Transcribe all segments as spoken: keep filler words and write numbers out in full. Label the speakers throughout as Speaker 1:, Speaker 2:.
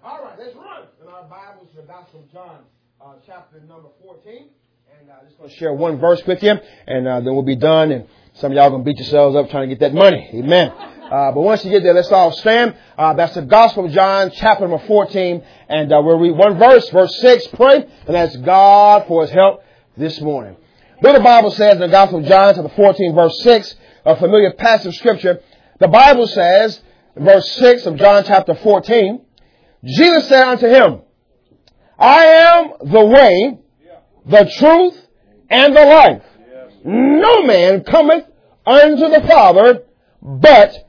Speaker 1: All right, let's run in our Bibles to the Gospel of John, uh, chapter number fourteen. And I'm uh, just going to share one verse with you, and uh, then we'll be done. And some of y'all going to beat yourselves up trying to get that money. Amen. Uh, but once you get there, let's all stand. Uh, that's the Gospel of John, chapter number fourteen. And uh, we'll read one verse, verse six, pray, and ask God for His help this morning. What the Bible says in the Gospel of John, chapter fourteen, verse six, a familiar passage of Scripture. The Bible says, in verse six of John chapter fourteen, Jesus said unto him, I am the way, the truth, and the life. No man cometh unto the Father but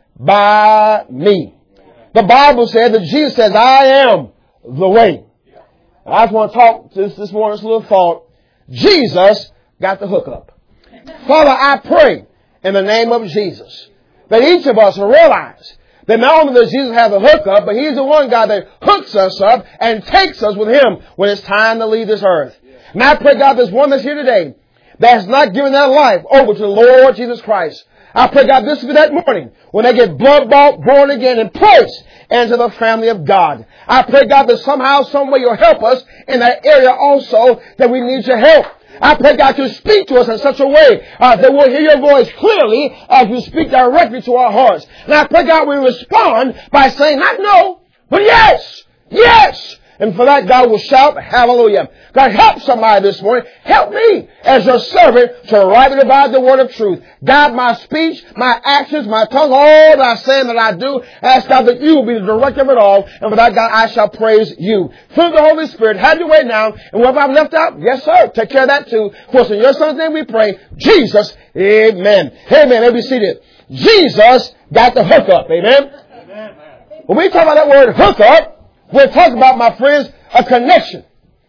Speaker 1: by me. The Bible said that Jesus says, I am the way. And I just want to talk to this, this morning's little thought. Jesus got the hookup. Father, I pray in the name of Jesus that each of us realize that not only does Jesus have the hookup, but He's the one God that hooks us up and takes us with Him when it's time to leave this earth. And I pray, God, there's one that's here today that has not given their life over to the Lord Jesus Christ. I pray, God, this will be that morning when they get blood bought, born again, and placed into the family of God. I pray, God, that somehow, some way you'll help us in that area also that we need your help. I pray, God, to speak to us in such a way uh, that we'll hear your voice clearly as you speak directly to our hearts. And I pray, God, we respond by saying not no, but yes, yes. And for that, God will shout, hallelujah. God, help somebody this morning. Help me as your servant to rightly divide the word of truth. God, my speech, my actions, my tongue, all that I say and that I do, ask God that you will be the director of it all. And for that, God, I shall praise you. Through the Holy Spirit, have your way now. And whatever I've left out, yes, sir, take care of that too. For it's in your son's name we pray. Jesus, amen. Amen. Let me be seated. Jesus got the hookup. Amen. Amen. When we talk about that word hookup, we're talking about, my friends, a connection.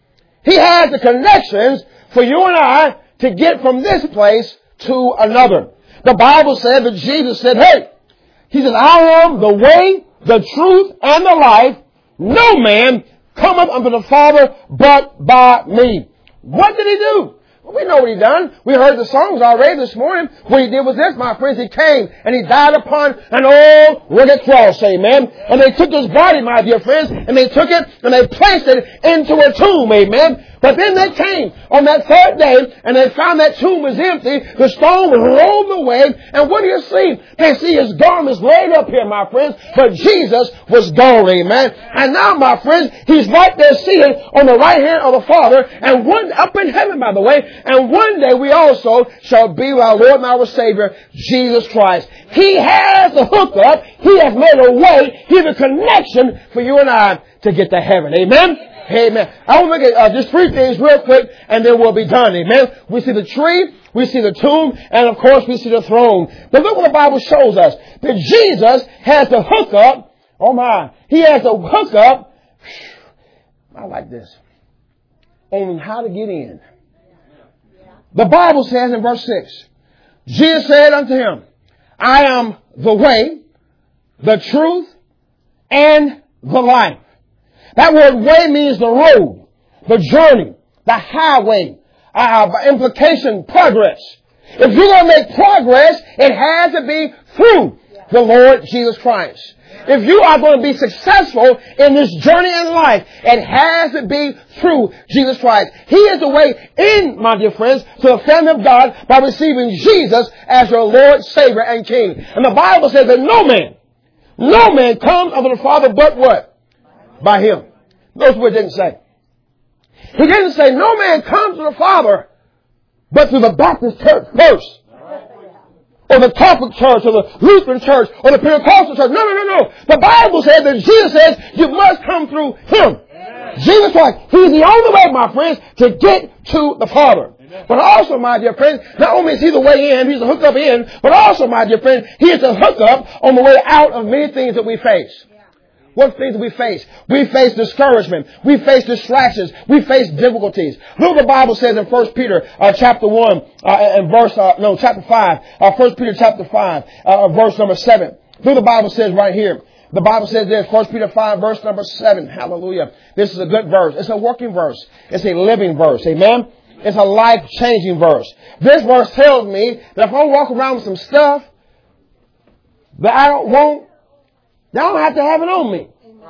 Speaker 1: He has the connections for you and I to get from this place to another. The Bible said that Jesus said, hey, He said, I am the way, the truth, and the life. No man cometh unto the Father but by me. What did He do? Well, we know what He done. We heard the songs already this morning. What He did was this, my friends. He came and He died upon an old rugged cross, amen. And they took His body, my dear friends, and they took it and they placed it into a tomb, amen. But then they came on that third day and they found that tomb was empty. The stone was rolled away. And what do you see? They see His garments laid up here, my friends. But Jesus was gone, amen. And now, my friends, He's right there seated on the right hand of the Father. And one up in heaven, by the way. And one day we also shall be with our Lord and our Savior, Jesus Christ. He has a hookup. He has made a way. He's a connection for you and I to get to heaven. Amen. Amen. I want to look at uh, just three things real quick and then we'll be done. Amen. We see the tree, we see the tomb, and of course we see the throne. But look what the Bible shows us. That Jesus has the hookup. Oh my. He has the hookup. I like this. On how to get in. The Bible says in verse six, Jesus said unto him, I am the way, the truth, and the life. That word way means the road, the journey, the highway, uh, implication, progress. If you're going to make progress, it has to be through the Lord Jesus Christ. If you are going to be successful in this journey in life, it has to be through Jesus Christ. He is the way in, my dear friends, to the family of God by receiving Jesus as your Lord, Savior, and King. And the Bible says that no man, no man comes unto the Father but what? By Him. Notice what it didn't say. He didn't say no man comes to the Father but through the Baptist church first. Or the Catholic church, or the Lutheran church, or the Pentecostal church. No, no, no, no. The Bible says that Jesus says you must come through Him. Amen. Jesus Christ. He's the only way, my friends, to get to the Father. Amen. But also, my dear friends, not only is He the way in, He's the hookup in, but also, my dear friends, He is the hookup on the way out of many things that we face. What things do we face? We face discouragement. We face distractions. We face difficulties. Look what the Bible says in First Peter uh, chapter one uh, and verse, uh, no, chapter five. Uh, First Peter chapter five, uh, verse number seven. Look what the Bible says right here. The Bible says this, First Peter five, verse number seven. Hallelujah. This is a good verse. It's a working verse. It's a living verse. Amen? It's a life-changing verse. This verse tells me that if I walk around with some stuff that I don't want, I don't have to have it on me.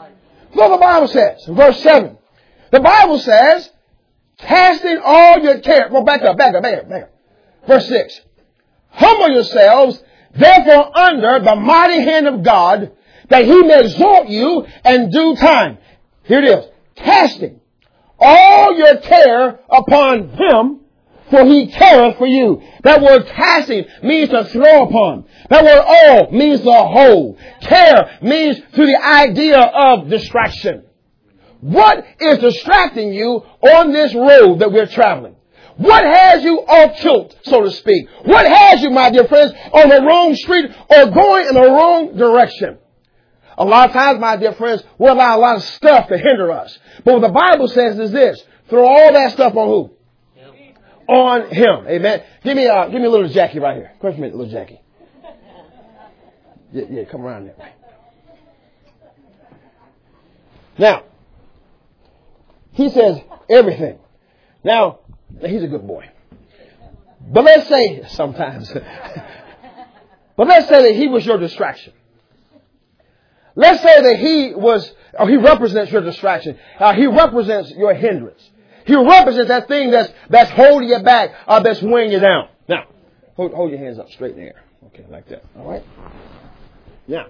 Speaker 1: Look what the Bible says in verse seven. The Bible says, casting all your care. Well, back up, back up, back up, back up. Verse six. Humble yourselves, therefore, under the mighty hand of God, that he may exalt you in due time. Here it is. Casting all your care upon him, for he careth for you. That word casting means to throw upon. That word all means the whole. Care means to the idea of distraction. What is distracting you on this road that we're traveling? What has you off tilt, so to speak? What has you, my dear friends, on the wrong street or going in the wrong direction? A lot of times, my dear friends, we allow a lot of stuff to hinder us. But what the Bible says is this. Throw all that stuff on who? Him. On him. Amen. Give me, uh, give me a little Jackie right here. Come here, little Jackie. Yeah, yeah, come around that way. Now, he says everything. Now, he's a good boy. But let's say, sometimes, but let's say that he was your distraction. Let's say that he was, or he represents your distraction. Uh, he represents your hindrance. He represents that thing that's, that's holding you back, or that's weighing you down. Now, hold, hold your hands up straight in the air. Okay, like that. All right? Now.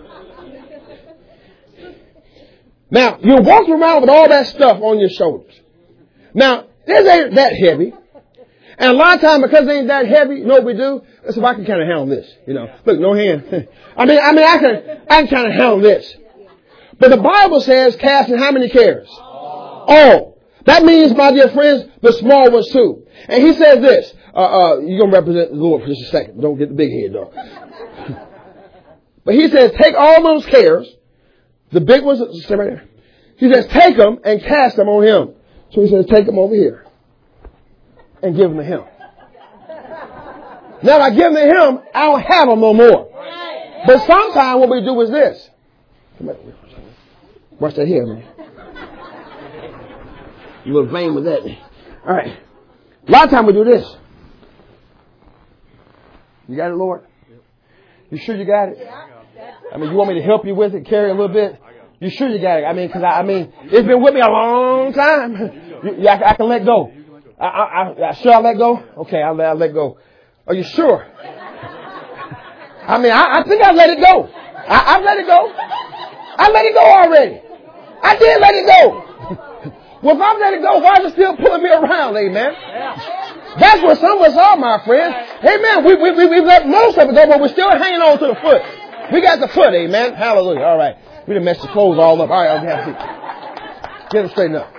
Speaker 1: Now, you're walking around with all that stuff on your shoulders. Now, this ain't that heavy. And a lot of times, because it ain't that heavy, you know what we do? Let's see if I can kind of handle this. You know, look, no hand. I mean, I mean, I can, I can kind of handle this. But the Bible says, casting how many cares? All. All. That means, my dear friends, the small ones too. And he says this. Uh, uh, you're going to represent the Lord for just a second. Don't get the big head, though. But he says, take all those cares, the big ones, stay right there. He says, take them and cast them on him. So he says, take them over here and give them to him. Now, if I give them to him, I don't have them no more. But sometimes what we do is this. Come back here. Watch that here, man. A little vain with that. All right. A lot of times we do this. You got it, Lord? You sure you got it? I mean, you want me to help you with it, carry a little bit? You sure you got it? I mean, because I, I mean, it's been with me a long time. You, you, I, I can let go. I, I, I, sure I let go? Okay, I'll let, I'll let go. Are you sure? I mean, I, I think I let it go. I, I let it go. I let it go already. I did let it go. Well, if I let it go, why is it still pulling me around, amen? That's what some of us are, my friends. Amen. We, we, we, we let most of it go, but we're still hanging on to the foot. We got the foot, amen. Hallelujah. All right. We done messed the clothes all up. All right, I'll have to get them straightened up.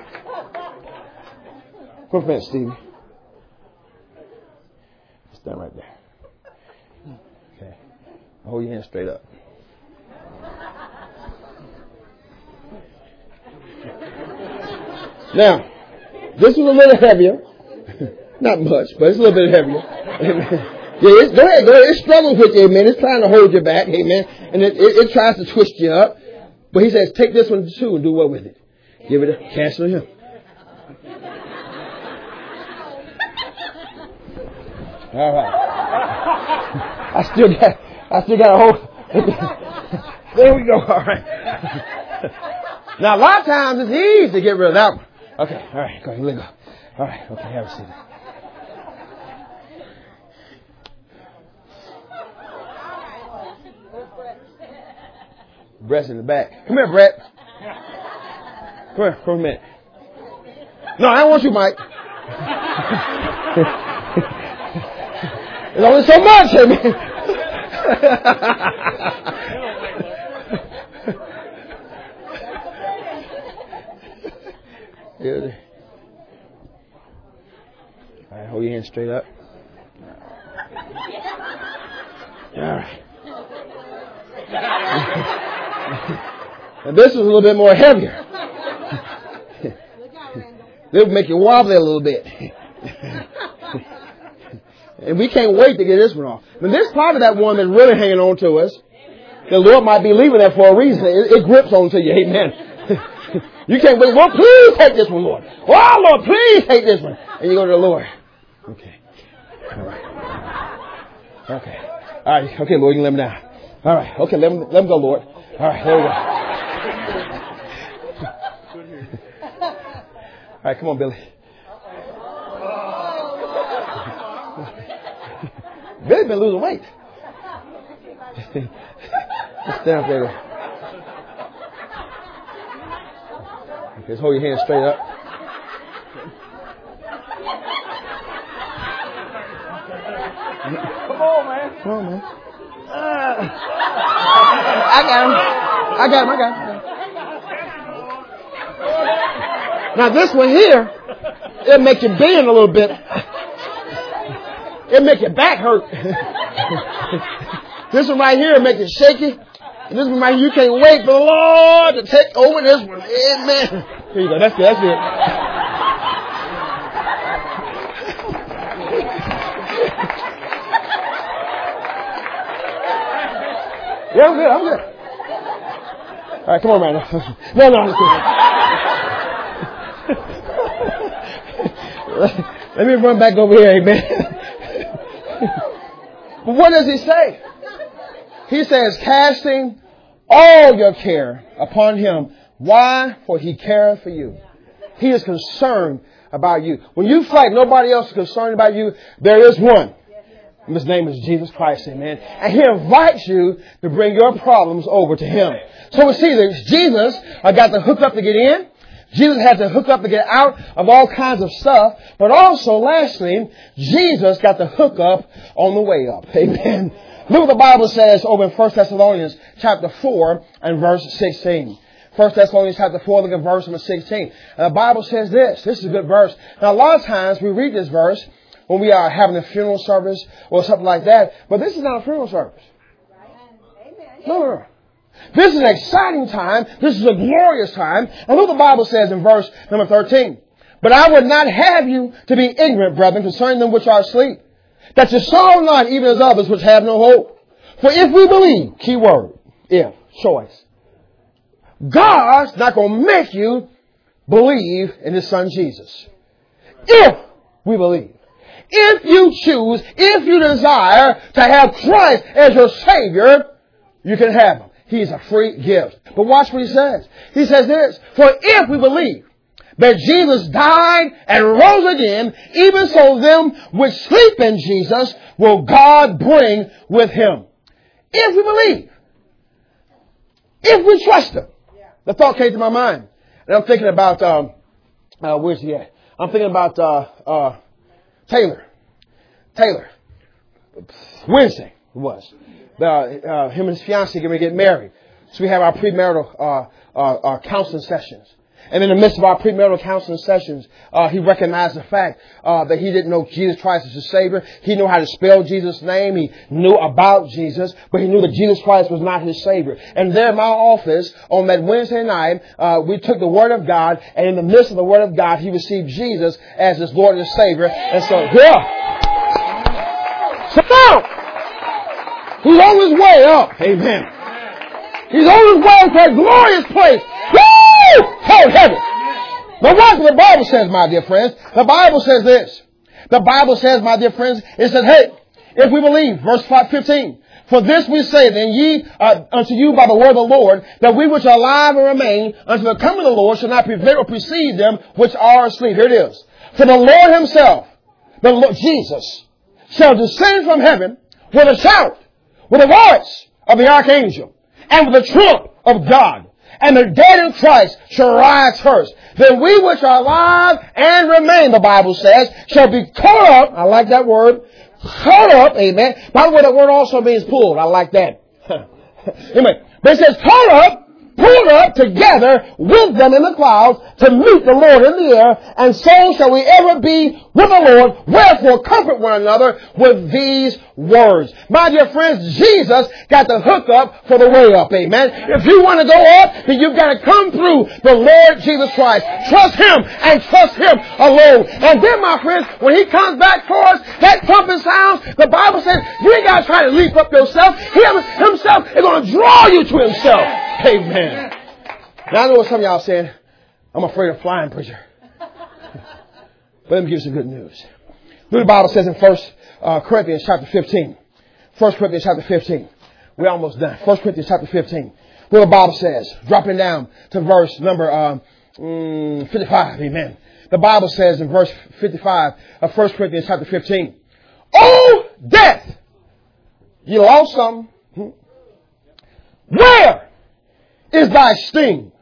Speaker 1: Come on, Stevie. Stand right there. Okay. Hold your hand straight up. Now, this is a little heavier. Not much, but it's a little bit heavier. Amen. Yeah, it's, go ahead, go ahead. It struggles with you, amen. It's trying to hold you back, amen. And it, it, it tries to twist you up. But he says, take this one too and do what with it? Give it a cast on him. All right. I still got, I still got a hold. There we go. All right. Now, a lot of times it's easy to get rid of that one. Okay. All right. Go ahead. Let go. All right. Okay. Have a seat. Brett's in the back. Come here, Brett. Come here for a minute. No, I don't want you, Mike. There's only so much, I mean. Yeah. All right, hold your hand straight up. All right. And this is a little bit more heavier. They'll make you wobbly a little bit. And we can't wait to get this one off. But this part of that one that's really hanging on to us, the Lord might be leaving that for a reason. It, it grips onto you. Amen. You can't wait. Lord, please take this one, Lord. Oh, Lord, please take this one. And you go to the Lord. Okay. All right. Okay. All right. Okay, Lord, you can let him down. All right. Okay, let him, let him go, Lord. All right. There we go. right, come on, Billy. Billy been losing weight. Stand up there. Just hold your hands straight up.
Speaker 2: Come on, man.
Speaker 1: Come on, man. Uh, I got him. I got him. I got him. Now this one here, it'll make you bend a little bit. It'll make your back hurt. This one right here will make you shaky. And this one right here, you can't wait for the Lord to take over this one. Amen. Here you go. That's good. That's good. Yeah, I'm good. I'm good. All right, come on, man. No, no, I'm just kidding. Let me run back over here, amen. But what does he say? He says, casting all your care upon him. Why? For he careth for you. He is concerned about you. When you feel like nobody else is concerned about you, there is one. And his name is Jesus Christ, amen. And he invites you to bring your problems over to him. So we see that Jesus got the hook up to get in. Jesus had to hook up to get out of all kinds of stuff. But also, lastly, Jesus got the hook up on the way up. Amen. Look what the Bible says over in First Thessalonians chapter four and verse sixteen. First Thessalonians chapter four, look at verse number sixteen. And the Bible says this. This is a good verse. Now, a lot of times we read this verse when we are having a funeral service or something like that. But this is not a funeral service. No, no, no. This is an exciting time. This is a glorious time. And look what the Bible says in verse number thirteen. But I would not have you to be ignorant, brethren, concerning them which are asleep, that you sorrow not even as others which have no hope. For if we believe, key word, if, choice, God's not going to make you believe in his son Jesus. If we believe. If you choose, if you desire to have Christ as your Savior, you can have him. He's a free gift. But watch what he says. He says this, for if we believe that Jesus died and rose again, even so them which sleep in Jesus will God bring with him. If we believe. If we trust him. The thought came to my mind. And I'm thinking about, um, uh, where's he at? I'm thinking about, uh, uh, Taylor. Taylor. Wednesday it was. Uh, uh, him and his fiancée going to get married. So we have our premarital uh, uh, uh, counseling sessions. And in the midst of our premarital counseling sessions, uh, he recognized the fact uh, that he didn't know Jesus Christ as his Savior. He knew how to spell Jesus' name. He knew about Jesus, but he knew that Jesus Christ was not his Savior. And there in my office on that Wednesday night, uh, we took the Word of God, and in the midst of the Word of God, he received Jesus as his Lord and his Savior. And so, yeah. Sit down. He's on his way up. Amen. He's on his way to a glorious place. Woo! Toward heaven. But watch what the Bible says, my dear friends. The Bible says this. The Bible says, my dear friends, it says, hey, if we believe, verse fifteen, for this we say, then ye uh, unto you by the word of the Lord, that we which are alive and remain unto the coming of the Lord shall not prevent or precede them which are asleep. Here it is. For the Lord himself, the Lord Jesus, shall descend from heaven with a shout, with the voice of the archangel, and with the trump of God. And the dead in Christ shall rise first. Then we which are alive and remain, the Bible says, shall be caught up. I like that word. Caught up. Amen. By the way, that word also means pulled. I like that. Anyway, but it says caught up, pulled up together with them in the clouds to meet the Lord in the air. And so shall we ever be with the Lord. Wherefore comfort one another with these words. My dear friends, Jesus got the hook up for the way up. Amen. If you want to go up, then you've got to come through the Lord Jesus Christ. Trust him and trust him alone. And then, my friends, when he comes back for us, that trumpet sounds, the Bible says you ain't got to try to leap up yourself. He himself is going to draw you to himself. Amen. Now I know what some of y'all are saying. I'm afraid of flying, preacher. But let me give you some good news. Look what the Bible says in First uh, Corinthians chapter fifteen. First Corinthians chapter fifteen. We're almost done. First Corinthians chapter fifteen. Look what the Bible says. Dropping down to verse number um, fifty-five. Amen. The Bible says in verse fifty-five of First Corinthians chapter fifteen, "O death, you lost something. Where is thy sting?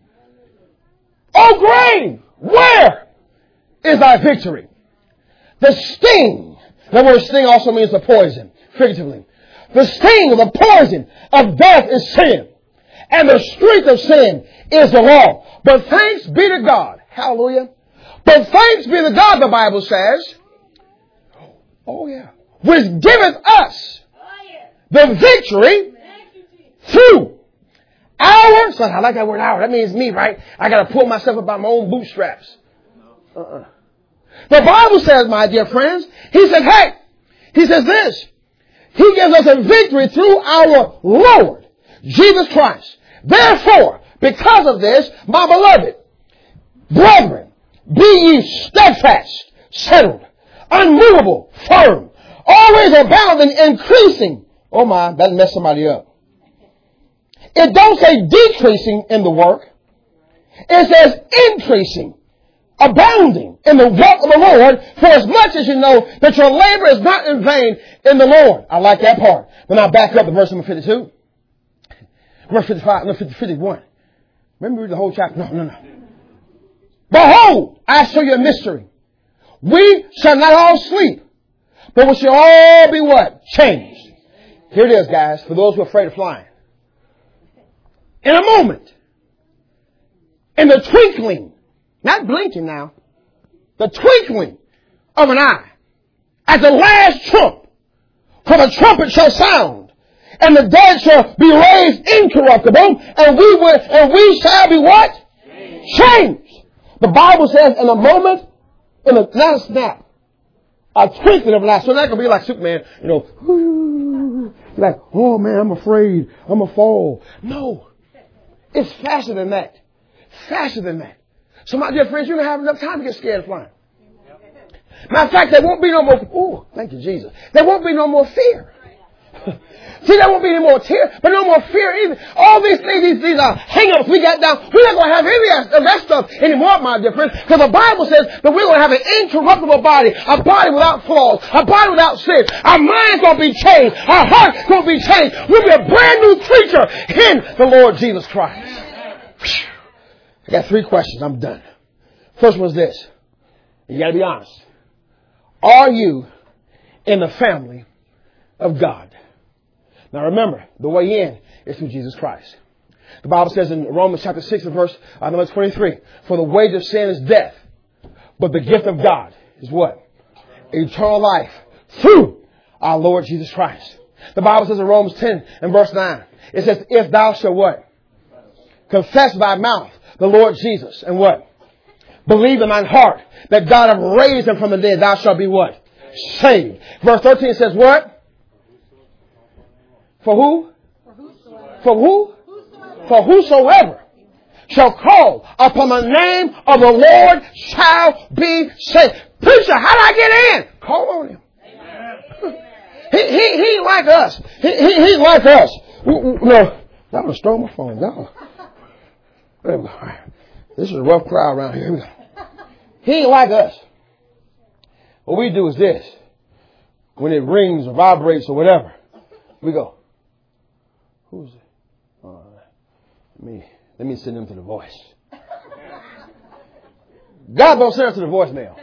Speaker 1: O grave, where is thy victory?" The sting, the word sting also means the poison, figuratively. The sting of the poison of death is sin. And the strength of sin is the law. But thanks be to God. Hallelujah. But thanks be to God, the Bible says. Oh yeah. Which giveth us the victory through our, son, I like that word our. That means me, right? I got to pull myself up by my own bootstraps. Uh-uh. The Bible says, my dear friends, he said, hey, he says this. He gives us a victory through our Lord, Jesus Christ. Therefore, because of this, my beloved brethren, be ye steadfast, settled, unmovable, firm, always abounding, increasing. Oh my, that messed somebody up. It don't say decreasing in the work. It says increasing, abounding in the work of the Lord, for as much as you know that your labor is not in vain in the Lord. I like that part. Then I'll back up to verse number fifty-two. Verse fifty-five, no, fifty-one. Remember read the whole chapter? No, no, no. Behold, I show you a mystery. We shall not all sleep, but we shall all be what? Changed. Here it is, guys, for those who are afraid of flying. In a moment, in the twinkling, not blinking now, the twinkling of an eye, at the last trump, for the trumpet shall sound, and the dead shall be raised incorruptible, and we will, and we shall be what? Changed. Changed. The Bible says in a moment, in a not a snap, a twinkling of an eye. So that could be like Superman, you know, like, oh man, I'm afraid, I'm a fall. No, it's faster than that. Faster than that. So my dear friends, you're going to have enough time to get scared of flying. Matter of fact, there won't be no more, ooh, thank you, Jesus. There won't be no more fear. See, there won't be any more tears, but no more fear either. All these things, these, these uh, hang-ups we got down, we're not going to have any of that stuff anymore, my dear friends, because the Bible says that we're going to have an incorruptible body, a body without flaws, a body without sin. Our mind's going to be changed. Our heart's going to be changed. We'll be a brand new creature in the Lord Jesus Christ. Whew. I got three questions. I'm done. First one is this. You got to be honest. Are you in the family of God? Now remember, the way in is through Jesus Christ. The Bible says in Romans chapter six and verse uh, number twenty-three, for the wage of sin is death, but the gift of God is what? Eternal life through our Lord Jesus Christ. The Bible says in Romans ten and verse nine, it says, if thou shalt what? Confess thy mouth the Lord Jesus and what? Believe in thine heart that God hath raised him from the dead, thou shalt be what? Saved. Verse thirteen says what? For who? For whosoever. For who? Whosoever. For whosoever shall call upon the name of the Lord shall be saved. Preacher, how do I get in? Call on him. he, he, he ain't like us. He, he, he ain't like us. No, that was stole my phone. No. There we go. This is a rough crowd around here. Here we go. He ain't like us. What we do is this. When it rings or vibrates or whatever, we go, who's it? Uh, let me, let me send them to the voice. God don't send us to the voicemail.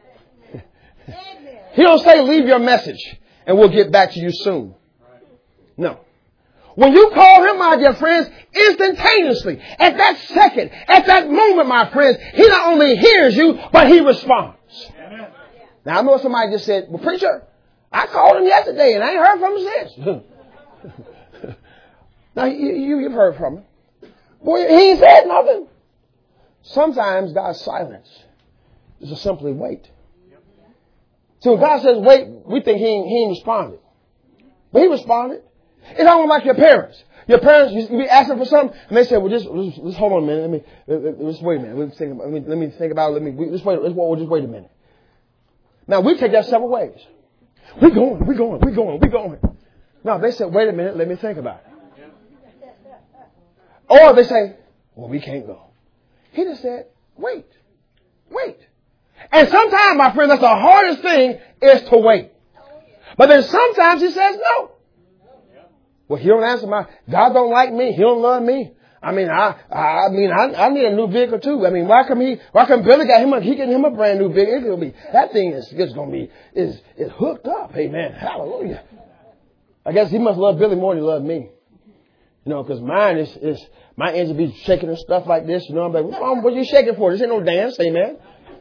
Speaker 1: He don't say leave your message and we'll get back to you soon. No. When you call him, my dear friends, instantaneously, at that second, at that moment, my friends, he not only hears you, but he responds. Amen. Now, I know somebody just said, well, preacher, I called him yesterday and I ain't heard from him since. Now, you, you, you've heard from him. Boy, he ain't said nothing. Sometimes God's silence is to simply wait. So when God says wait, we think he ain't, he ain't responded. But he responded. It's almost like your parents. Your parents, you be asking for something, and they say, well, just, just, just hold on a minute. Let me, let, let, just wait a minute. Let me think about, let me, let me think about it. Let me, just wait, let's, just wait a minute. Now, we take that several ways. We're going, we're going, we're going, we're going. No, they said, wait a minute, let me think about it. Or they say, well, we can't go. He just said, wait, wait. And sometimes, my friend, that's the hardest thing is to wait. But then sometimes he says no. Well, he don't answer my, God don't like me. He don't love me. I mean, I, I mean, I, I need a new vehicle too. I mean, why come he, why come Billy got him a, he getting him a brand new vehicle? It's gonna be, that thing is, it's gonna be, is, is hooked up. Amen. Hallelujah. I guess he must love Billy more than he loved me. You know, cause mine is, is, my engine be shaking and stuff like this. You know, I'm like, Mom, what are you shaking for? This ain't no dance. Amen.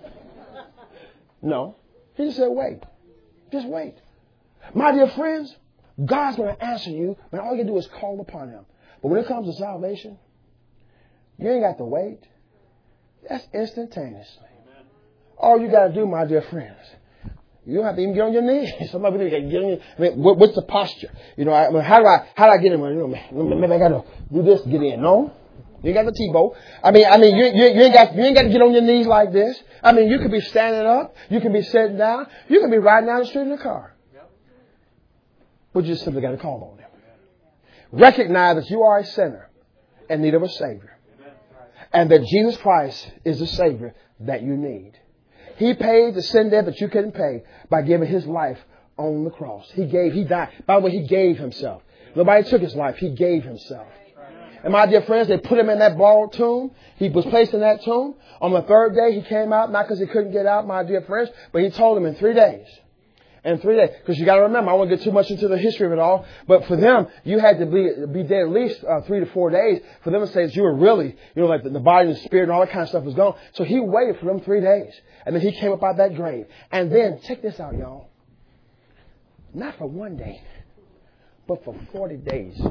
Speaker 1: No. He just said, wait. Just wait. My dear friends, God's going to answer you, but all you do is call upon him. But when it comes to salvation, you ain't got to wait. That's instantaneously. All you got to do, my dear friends, you don't have to even get on your knees. Somebody get on your, I mean, what, what's the posture? You know, I, I mean, how do I how do I get in? You know, maybe I got to do this to get in. No, you ain't got the T-bow. I mean, I mean, you, you, you ain't got you ain't got to get on your knees like this. I mean, you could be standing up, you can be sitting down, you can be riding down the street in a car. But you just simply got to call on him. Recognize that you are a sinner in need of a Savior. And that Jesus Christ is the Savior that you need. He paid the sin debt that you couldn't pay by giving his life on the cross. He gave, he died. By the way, he gave himself. Nobody took his life. He gave himself. And my dear friends, they put him in that borrowed tomb. He was placed in that tomb. On the third day, he came out, not because he couldn't get out, my dear friends, but he told them in three days. In three days. Because you got to remember, I won't get too much into the history of it all, but for them, you had to be be dead at least uh, three to four days for them to say that you were really, you know, like the, the body and the spirit and all that kind of stuff was gone. So he waited for them three days. And then he came up out of that grave. And then, check this out, y'all. Not for one day, but for forty days.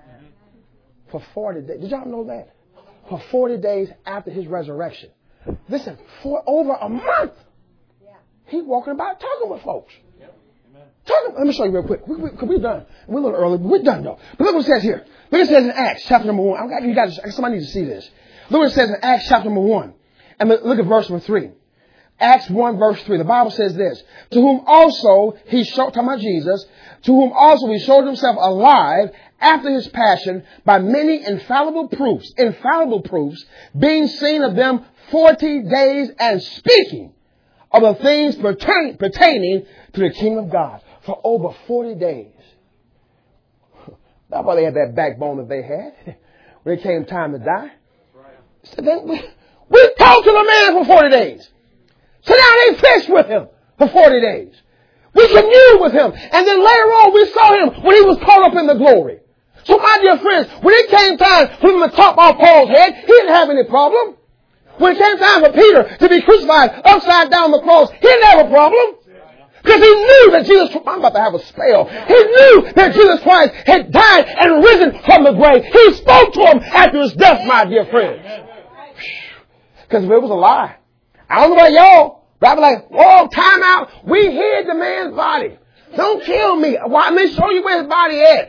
Speaker 1: For forty days. Did y'all know that? For forty days after his resurrection. Listen, for over a month, he walking about talking with folks. Talking, let me show you real quick. We, we, we're done. We're a little early, but we're done though. But look what it says here. Look what it says in Acts chapter number one. I, you got somebody needs to see this. Look what it says in Acts chapter number one. And look at verse number three. Acts one verse three. The Bible says this. To whom also he showed, talking about Jesus, to whom also he showed himself alive after his passion by many infallible proofs, infallible proofs, being seen of them forty days and speaking of the things pertain, pertaining to the kingdom of God for over forty days. That's why they had that backbone that they had when it came time to die. So they, we, we talked to the man for forty days. So now they fished with him for forty days. We communed with him. And then later on we saw him when he was caught up in the glory. So my dear friends, when it came time for him to chop off Paul's head, he didn't have any problem. When it came time for Peter to be crucified upside down the cross, he didn't have a problem. Because he knew that Jesus, I'm about to have a spell. He knew that Jesus Christ had died and risen from the grave. He spoke to him after his death, my dear friends. Because if it was a lie, I don't know about y'all, but I'd be like, whoa, time out. We hid the man's body. Don't kill me. Why? Let me show you where his body is.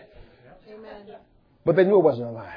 Speaker 1: But they knew it wasn't a lie.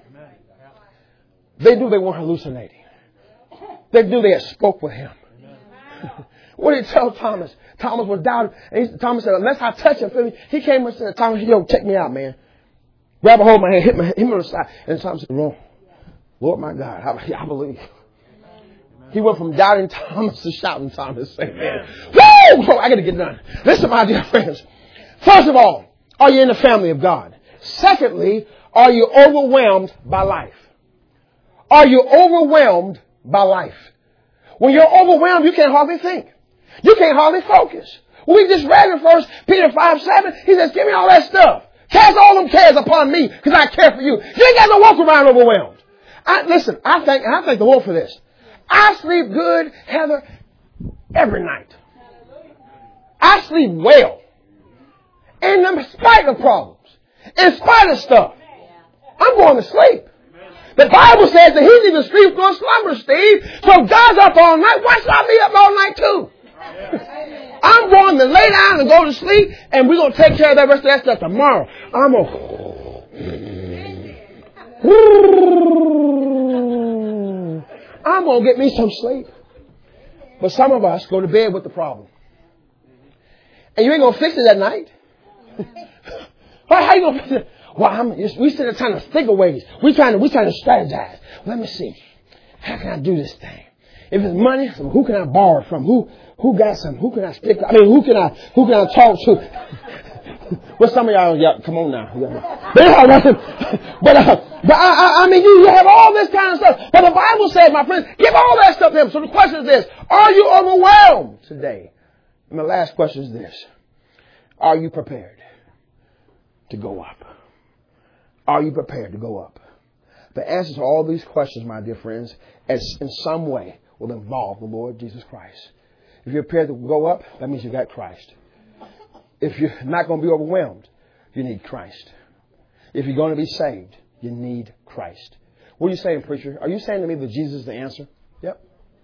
Speaker 1: They knew they weren't hallucinating. They knew they had spoke with him. What did he tell Thomas? Thomas was doubting. And he, Thomas said, unless I touch him, he came and said, Thomas, yo, check me out, man. Grab a hold of my hand, hit, my, hit me on the side. And Thomas said, Lord, Lord my God, I, I believe. He went from doubting Thomas to shouting Thomas. Amen. Woo! I got to get done. Listen, my dear friends. First of all, are you in the family of God? Secondly, are you overwhelmed by life? Are you overwhelmed by life? When you're overwhelmed, you can't hardly think. You can't hardly focus. We just read in First Peter five seven. He says, give me all that stuff. Cast all them cares upon me because I care for you. You ain't got to walk around overwhelmed. I, listen, I thank, I thank the Lord for this. I sleep good, Heather, every night. I sleep well. In spite of problems. In spite of stuff. I'm going to sleep. The Bible says that he's either sleep nor slumber, Steve. So God's up all night. Why should I be up all night too? I'm going to lay down and go to sleep, and we're going to take care of that rest of that stuff tomorrow. I'm going to... I'm going to get me some sleep. But some of us go to bed with the problem. And you ain't going to fix it at night. How you going to fix it? Well, I'm, we sit there trying to think of ways. We trying to, we trying to strategize. Let me see. How can I do this thing? If it's money, who can I borrow it from? Who who got some? Who can I stick to? I mean, who can I who can I talk to? Well, some of y'all, y'all come on now. But uh, but I, I, I mean, you, you have all this kind of stuff. But the Bible says, my friends, give all that stuff to him. So the question is this: are you overwhelmed today? And the last question is this: are you prepared to go up? Are you prepared to go up? The answer to all these questions, my dear friends, as in some way will involve the Lord Jesus Christ. If you're prepared to go up, that means you got Christ. If you're not going to be overwhelmed, you need Christ. If you're going to be saved, you need Christ. What are you saying, preacher? Are you saying to me that Jesus is the answer? Yep.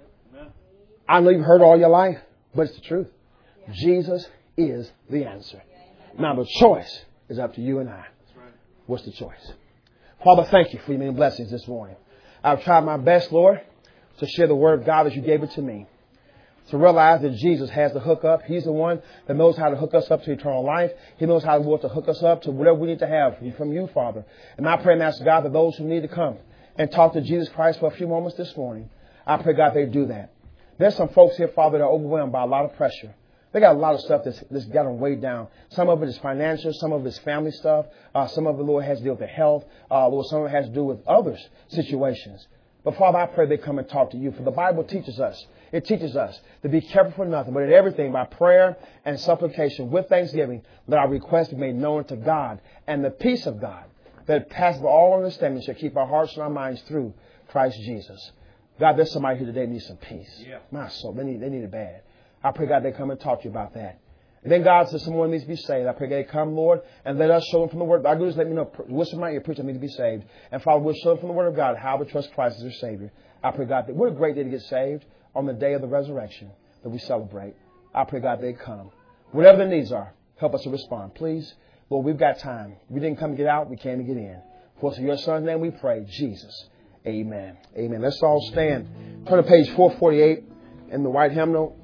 Speaker 1: I know you've heard all your life, but it's the truth. Jesus is the answer. Now the choice is up to you and I. What's the choice? Father, thank you for your many blessings this morning. I've tried my best, Lord, to share the word of God as you gave it to me. To realize that Jesus has the hook up. He's the one that knows how to hook us up to eternal life. He knows how to hook us up to whatever we need to have from you, Father. And I pray and ask God that those who need to come and talk to Jesus Christ for a few moments this morning, I pray, God, they do that. There's some folks here, Father, that are overwhelmed by a lot of pressure. They got a lot of stuff that's, that's got them weighed down. Some of it is financial. Some of it is family stuff. Uh, some of it, Lord, has to do with their health. Uh, Lord, some of it has to do with others' situations. But, Father, I pray they come and talk to you. For the Bible teaches us, it teaches us to be careful for nothing, but in everything by prayer and supplication with thanksgiving, let our requests be made known to God. And the peace of God that passes all understanding shall keep our hearts and our minds through Christ Jesus. God, there's somebody here today who needs some peace. Yeah. My soul, they need, they need it bad. I pray, God, they come and talk to you about that. And then God says someone needs to be saved. I pray they come, Lord, and let us show them from the Word. God, just let me know, whisper in my ear, preacher, I need to be saved. And Father, we'll show them from the Word of God how to trust Christ as their Savior. I pray, God, that what a great day to get saved on the day of the resurrection that we celebrate. I pray, God, they come. Whatever the needs are, help us to respond. Please, Lord, we've got time. We didn't come to get out. We came to get in. For your Son's name we pray, Jesus. Amen. Amen. Let's all stand. Turn to page four forty-eight in the white hymnal.